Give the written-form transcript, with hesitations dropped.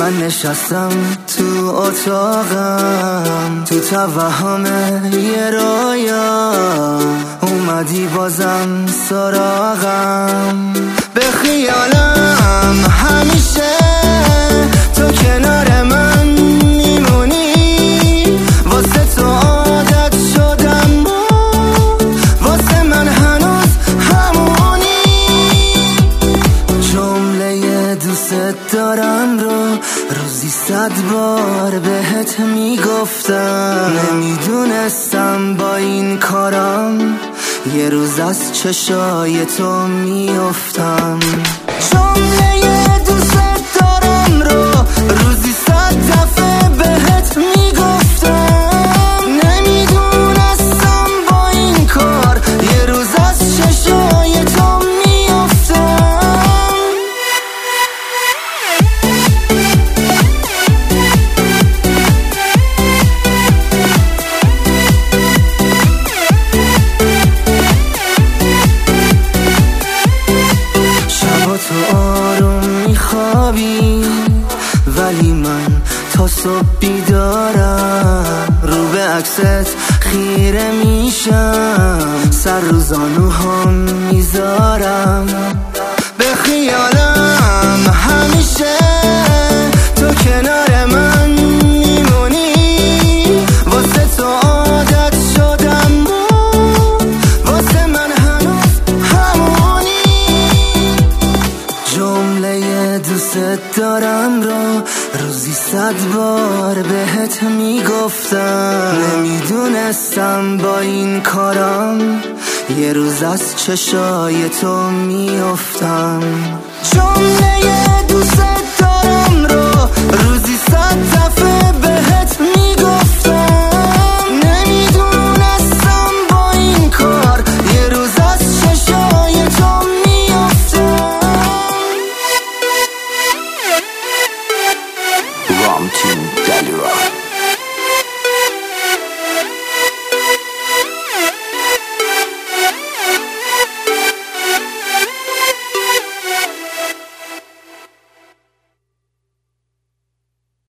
من نشستم تو اتاقم، تو توهم یه رویا اومدی بازم سراغم. به خیالم همیشه تو کنار من میمونی، واسه تو عادت شدم واسه من هنوز همونی. جمله دوست دارم رو روزی 100 بار بهت میگفتم، نمیدونستم با این کارم یه روز از چشای تو میافتم. جمله دوست دارم رو روزی 100 دفعه بهت میگفتم، نمیدونستم با این کار یه روز از چشای تو میافتم. تو آروم میخوابی ولی من تا صبح بیدارم، رو به عکست خیره میشم، سر رو زانوهام میذارم. به خیالم همیشه تو کنار من میمونی، واسه تو عادت شدم واسه من هنوز همونی. جمله دوست دارم رو روزی 100 بار بهت میگفتم، نمیدونستم با این کارم یه روز از چشای تو میافتم. جمله دوست